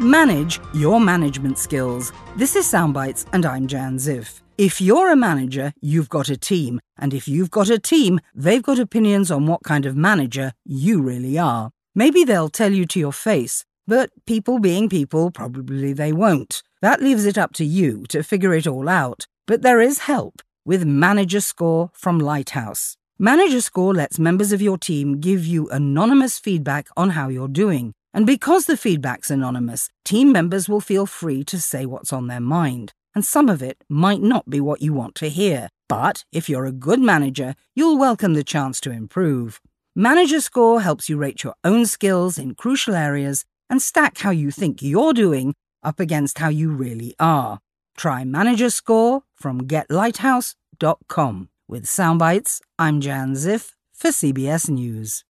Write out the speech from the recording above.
Manage your management skills. This is Soundbites and I'm Jan Ziff. If you're a manager, you've got a team. And if you've got a team, they've got opinions on what kind of manager you really are. Maybe they'll tell you to your face, but people being people, probably they won't. That leaves it up to you to figure it all out. But there is help with Manager Score from Lighthouse. Manager Score lets members of your team give you anonymous feedback on how you're doing. And because the feedback's anonymous, team members will feel free to say what's on their mind. And some of it might not be what you want to hear. But if you're a good manager, you'll welcome the chance to improve. Manager Score helps you rate your own skills in crucial areas and stack how you think you're doing up against how you really are. Try Manager Score from getlighthouse.com. With Soundbites, I'm Jan Ziff for CBS News.